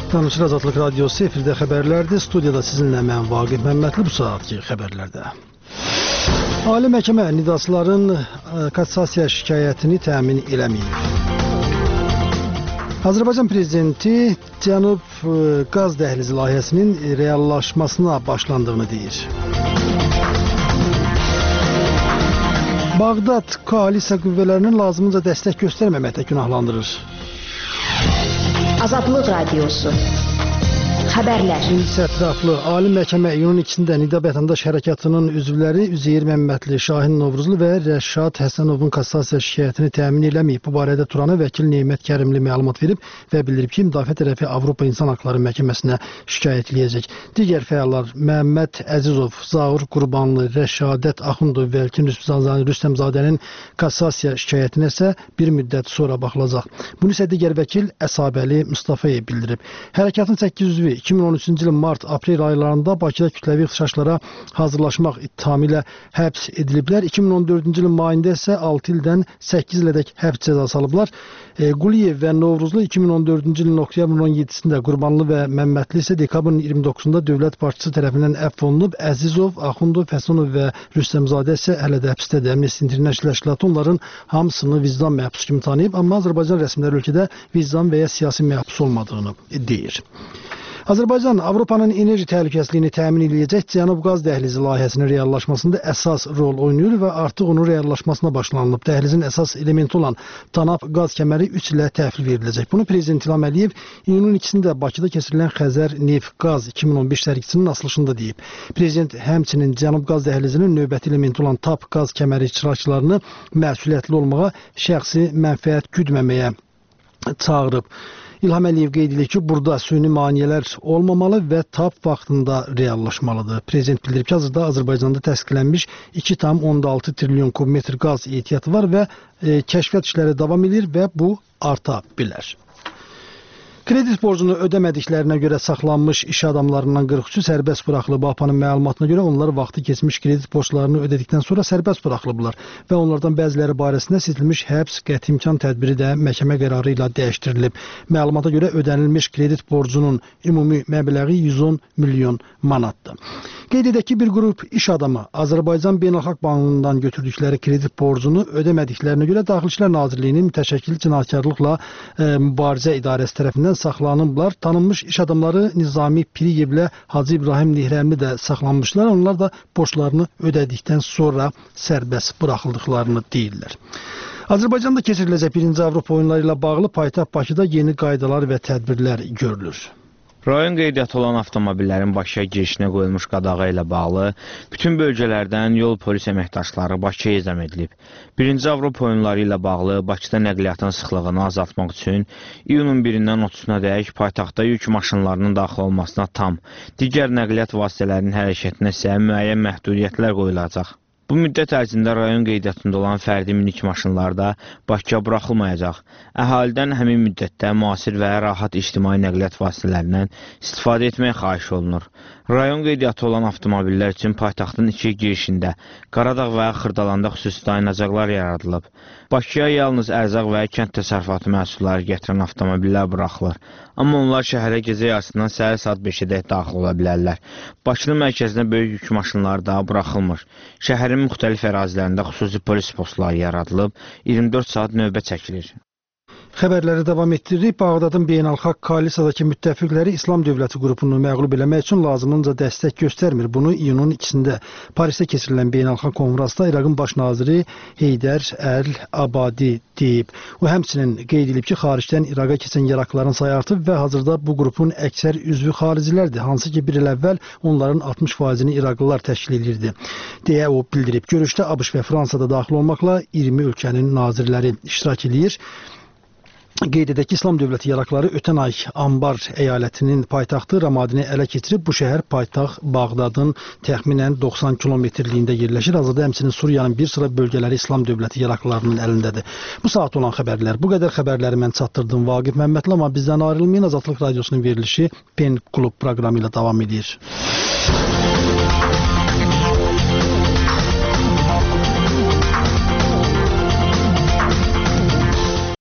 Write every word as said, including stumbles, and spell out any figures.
Tanışır Azadlıq Radiosu efirdə xəbərlərdir. Studiyada sizinlə mən Vaqif Məmmədli bu saatki xəbərlərdə. Ali məhkəmə nidasların kassasiya şikayətini təmin eləməyib. Azərbaycan Prezidenti Cənub Qaz Dəhlizi layihəsinin reallaşmasına başlandığını deyir. Bağdad koalisiya qüvvələrinin lazımınca dəstək göstərməməklə günahlandırır. Azadlıq Radiosu Xəbərlər. Ətraflı Ali Məhkəmə iyunun ikisində Nida Vətəndaş Hərəkatının üzvləri Üzeyir Məmmədli, Şahin Novruzlu və Rəşad Həsənovun kassasiya şikayətini təmin eləməyib. Bu barədə Turana vəkil Neymət Kərimli məlumat verib və bildirib ki, müdafiə tərəfi Avropa İnsan Haqları Məhkəməsinə şikayət eləyəcək. Digər fəallar Məhəmməd Əzizov, Zaur Qurbanlı, Rəşadət Axundov və Elkin Rüstəmzadənin kassasiya şikayətinə isə bir müddət sonra baxılacaq. Bunu isə digər vəkil Əsabəli Mustafayev bildirib. Hərəkatın səkkiz üzvü iki min on üçüncü ilin mart-aprel aylarında Bakıda kütləvi ixtişaşlara hazırlaşmaq ittihamı ilə həbs ediliblər. iki min on dördüncü ilin mayında isə altı ildən səkkiz ilədək həbs cəzası alıblar. E, Quliyev və Novruzlu iki min on dördüncü ilin oktyabrın on yeddisində, Qurbanlı və Məmmədli isə dekabrın iyirmi doqquzunda dövlət başçısı tərəfindən əfv olunub. Əzizov, Axundov, Həsənov və Rüstəmzadə isə hələ də həbsdədir. Amnesty International təşkilatı onların hamısını vicdan məhbus kimi tanıyıb, amma Azərbaycan rəsmiləri ölkədə vicdan və ya siyasi məhbus olmadığını deyir. Azərbaycan Avropanın enerji təhlükəsizliyini təmin edəcək Cənub Qaz Dəhlizi layihəsinin reallaşmasında əsas rol oynayır və artıq onun reallaşmasına başlanılıb. Dəhlizin əsas elementi olan Tanap qaz kəməri üç ilə təhvil veriləcək. Bunu Prezident İlham Əliyev iyunun ikisində Bakıda keçirilən Xəzər Neft Qaz iki min on beş sərgisinin açılışında deyib. Prezident həmçinin Cənub Qaz Dəhlizinin növbəti elementi olan Tap qaz kəməri iştirakçılarını məsuliyyətli olmağa, şəxsi mənfəət güdməməyə çağırıb. İlham Əliyev qeyd edir ki, burada süni maneələr olmamalı və tap vaxtında reallaşmalıdır. Prezident bildirib ki, hazırda Azərbaycanda təsdiqlənmiş iki tam on altı trilyon kubmetr qaz ehtiyatı var və e, kəşfiyyat işləri davam edir və bu arta bilər. Kredit borcunu ödəmədiklərinə görə saxlanmış iş adamlarından qırx üçü sərbəst buraxılıb. A P A-nın məlumatına görə onlar vaxtı keçmiş kredit borclarını ödədikdən sonra sərbəst buraxılıblar və onlardan bəziləri barəsində seçilmiş həbs qəti imkan tədbiri də məhkəmə qərarı ilə dəyişdirilib. Məlumata görə ödənilmiş kredit borcunun ümumi məbləği yüz on milyon manatdır. Qeyd edək ki, bir qrup iş adamı Azərbaycan Beynəlxalq Bankından götürdükləri kredit borcunu ödəmədiklərinə görə Daxili İşlər Nazirliyinin mütəşəkkil cinayətkarlıqla e, mübarizə idarəsi tərəfindən saxlanıblar. Tanınmış iş adamları Nizami Piriyevlə Hacı İbrahim Nehrəmli də saxlanmışlar. Onlar da borclarını ödədikdən sonra sərbəst buraxıldıqlarını deyirlər. Azərbaycanda keçiriləcək birinci Avropa oyunları ilə bağlı paytaxt Bakıda yeni qaydalar və tədbirlər görülür. Rayon qeydiyyatı olan avtomobillərin Bakıya girişinə qoyulmuş qadağa ilə bağlı bütün bölgələrdən yol polis əməkdaşları Bakıya ezam edilib. Birinci Avropa oyunları ilə bağlı Bakıda nəqliyyatın sıxlığını azaltmaq üçün iyunun birindən otuzuna dək paytaxtda yük maşınlarının daxil olmasına tam, digər nəqliyyat vasitələrinin hərəkətinə isə müəyyən məhdudiyyətlər qoyulacaq. Bu müddət ərzində rayon qeydiyyatında olan fərdi minik maşınlar da Bakıya buraxılmayacaq. Əhalidən həmin müddətdə müasir və rahat ictimai nəqliyyat vasitələrindən istifadə etmək xahiş olunur. Rayon qeydiyyatı olan avtomobillər üçün paytaxtın iki girişində, Qaradağ və Xırdalanda xüsusi dayanacaqlar yaradılıb. Bakıya yalnız ərzaq və kənd təsərrüfatı məhsulları gətirən avtomobillər buraxılır. Amma onlar şəhərə gecə yarısından səhər saat beşə daxil ola bilərlər. Bakının mərkəzinə böyük yük maşınları da buraxılmır. Şəhərin müxtəlif ərazilərində xüsusi polis postları yaradılıb, iyirmi dörd saat növbə çəkilir. Xəbərləri davam etdirib. Bağdadın beynəlxalq koalisiyadakı müttəfiqləri İslam Dövləti qrupunu məğlub eləmək üçün lazımınca dəstək göstərmir. Bunu iyunun ikisində Parisdə keçirilən beynəlxalq konfransda İraqın baş naziri Heydər Əl-Abadi deyib. O həmçinin qeyd edib ki, xaricdən İraqa keçən yarakların sayı artıb və hazırda bu qrupun əksər üzvü xaricilərdir. Hansı ki, bir il əvvəl onların altmış faizini İraqlılar təşkil edirdi, deyə o bildirib. Görüşdə ABŞ və Fransada daxil olmaqla iyirmi ölkənin nazirləri iştirak edir. Qeyd edək ki, İslam Dövləti yarakları ötən ay Ambar əyalətinin paytaxtı Ramadini ələ keçirib. Bu şəhər paytaxt Bağdadın təxminən doxsan kilometrliyində yerləşir. Hazırda həmçinin Suriyanın bir sıra bölgələri İslam Dövləti yaraklarının əlindədir. Bu saat olan xəbərlər. Bu qədər xəbərləri mən çatdırdım Vaqif Məmmədli, amma bizdən ayrılmayın. Azadlıq Radiosunun verilişi Pen Klub proqramı ilə davam edir.